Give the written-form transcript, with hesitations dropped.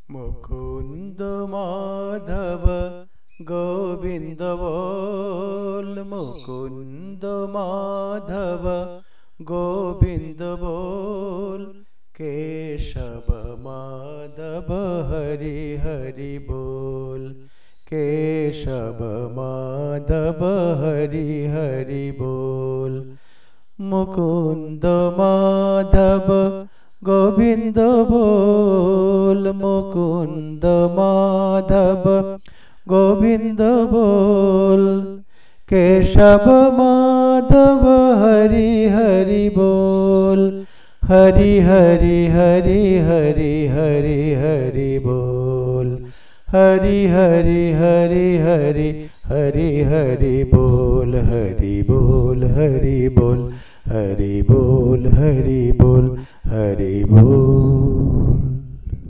मुकुंद माधव गोविंद बोल, मुकुंद माधव गोविंद बोल, केशव माधव हरि हरि बोल, केशव माधव हरि हरि बोल। मुकुंद माधव गोविंद बोल, मुकुंद माधव गोविंद बोल, केशव माधव हरि हरि बोल, हरि हरि हरि हरि हरि हरि बोल, हरि हरि हरि हरि हरि हरि बोल, हरि बोल हरि बोल, हरि बोल हरि बोल, हरि बोल।